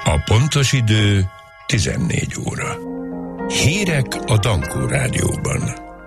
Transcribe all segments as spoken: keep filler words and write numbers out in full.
A pontos idő tizennégy óra. Hírek a Dankó Rádióban.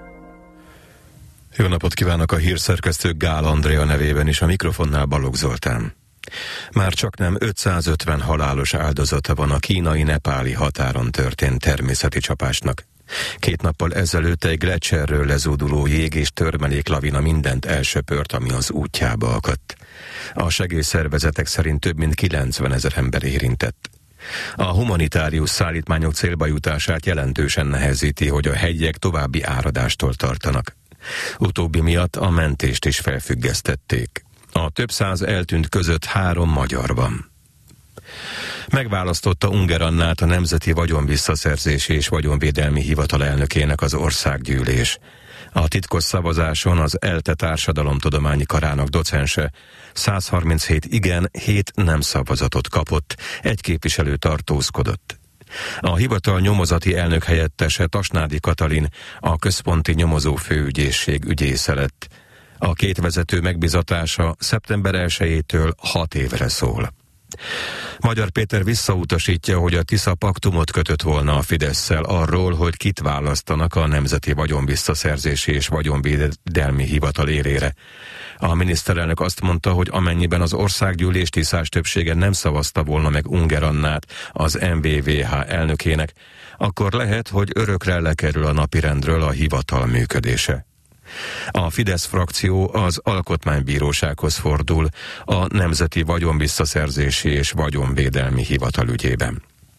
Jó napot kívánok, a hírszerkesztő Gál Andrea nevében is, a mikrofonnál Balogh Zoltán. Már csaknem ötszázötven halálos áldozata van a kínai-nepáli határon történt természeti csapásnak. Két nappal ezelőtt egy gleccserről lezúduló jég és törmelék lavina mindent elsöpört, ami az útjába akadt. A segélyszervezetek szerint több mint kilencvenezer ember érintett. A humanitárius szállítmányok célba jutását jelentősen nehezíti, hogy a hegyek további áradástól tartanak. Utóbbi miatt a mentést is felfüggesztették. A több száz eltűnt között három magyar van. Megválasztotta Unger Annát a Nemzeti Vagyonvisszaszerzési és Vagyonvédelmi Hivatal elnökének az országgyűlés. A titkos szavazáson az ELTE társadalomtudományi karának docense száz harminchét igen, hét nem szavazatot kapott, egy képviselő tartózkodott. A hivatal nyomozati elnök helyettese Tasnádi Katalin a központi nyomozó főügyészség ügyésze lett. A két vezető megbizatása szeptember elsejétől hat évre szól. Magyar Péter visszautasítja, hogy a Tisza paktumot kötött volna a Fidesszel arról, hogy kit választanak a Nemzeti Vagyonvisszaszerzési és Vagyonvédelmi Hivatal élére. A miniszterelnök azt mondta, hogy amennyiben az országgyűlés tiszás többsége nem szavazta volna meg Unger Annát az em vé vé há elnökének, akkor lehet, hogy örökre lekerül a napirendről a hivatal működése. A Fidesz frakció az Alkotmánybírósághoz fordul a Nemzeti Vagyonvisszaszerzési és Vagyonvédelmi Hivatal ügyében.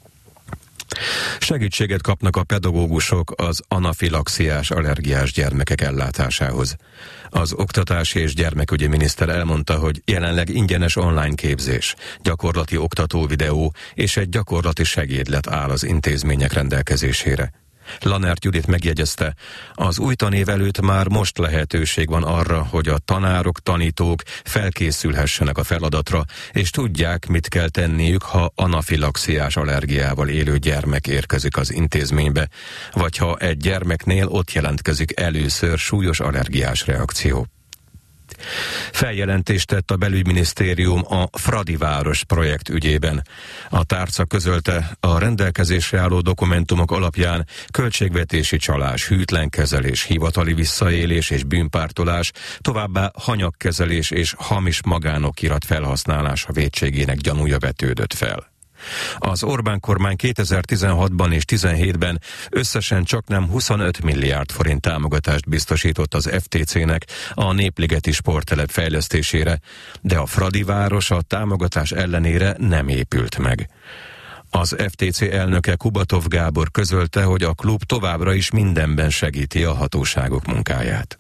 Segítséget kapnak a pedagógusok az anafilaxiás allergiás gyermekek ellátásához. Az oktatási és gyermekügyi miniszter elmondta, hogy jelenleg ingyenes online képzés, gyakorlati oktató videó és egy gyakorlati segédlet áll az intézmények rendelkezésére. Lanert Judit megjegyezte, az új tanév előtt már most lehetőség van arra, hogy a tanárok, tanítók felkészülhessenek a feladatra, és tudják, mit kell tenniük, ha anafilaxiás allergiával élő gyermek érkezik az intézménybe, vagy ha egy gyermeknél ott jelentkezik először súlyos allergiás reakció. Feljelentést tett a belügyminisztérium a Fradiváros projekt ügyében. A tárca közölte, a rendelkezésre álló dokumentumok alapján költségvetési csalás, hűtlenkezelés, hivatali visszaélés és bűnpártolás, továbbá hanyagkezelés és hamis magánokirat felhasználása vétségének gyanúja vetődött fel. Az Orbán kormány kétezer-tizenhatban és tizenhétben összesen csaknem huszonöt milliárd forint támogatást biztosított az ef té cének a Népligeti sporttelep fejlesztésére, de a Fradiváros a támogatás ellenére nem épült meg. Az ef té cé elnöke Kubatov Gábor közölte, hogy a klub továbbra is mindenben segíti a hatóságok munkáját.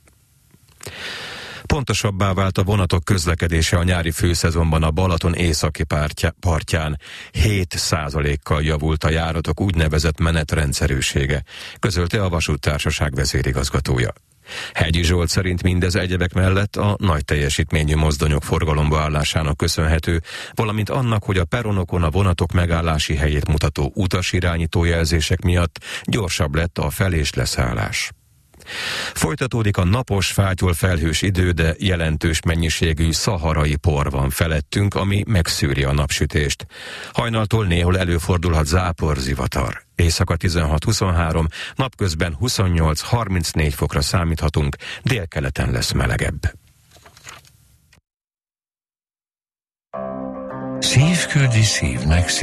Pontosabbá vált a vonatok közlekedése a nyári főszezonban a Balaton északi partján. hét százalékkal javult a járatok úgynevezett menetrendszerűsége, közölte a vasúttársaság vezérigazgatója. Hegyi Zsolt szerint mindez egyebek mellett a nagy teljesítményű mozdonyok forgalomba állásának köszönhető, valamint annak, hogy a peronokon a vonatok megállási helyét mutató utasirányító jelzések miatt gyorsabb lett a fel- és leszállás. Folytatódik a napos, fátyol felhős idő, de jelentős mennyiségű szaharai por van felettünk, ami megszűri a napsütést. Hajnaltól néhol előfordulhat zápor, zivatar. Éjszaka tizenhat-huszonhárom, napközben huszonnyolc-harmincnégy fokra számíthatunk, délkeleten lesz melegebb. Szív küldi szívnek, szív